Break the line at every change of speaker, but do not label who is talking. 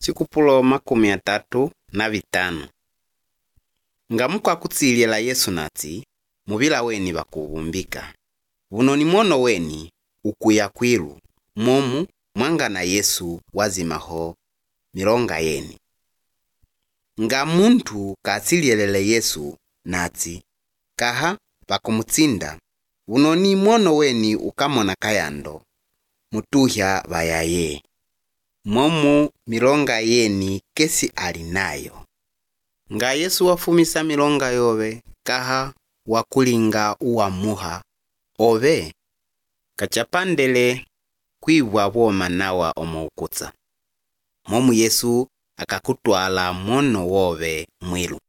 Chikupulo 35. Ngamuko akutsilila Yesu nati, mubila weni bakubumbika. Buno ni mono weni ukuya kwilu, momu mwangana Yesu wazimaho milonga yeni. Nga muntu katsililele Yesu nati, kaha bakumutsinda, buno ni mono weni ukamona kayando, mutuhya bayaye. Momu milonga yeni kesi alinayo. Nga Yesu wafumisa milonga yobe, kaha wakulinga uwamuha, obe kachapandele kwibwa bwoma nawa omuukutsa. Momu Yesu akakutwala mono wobe mwilu.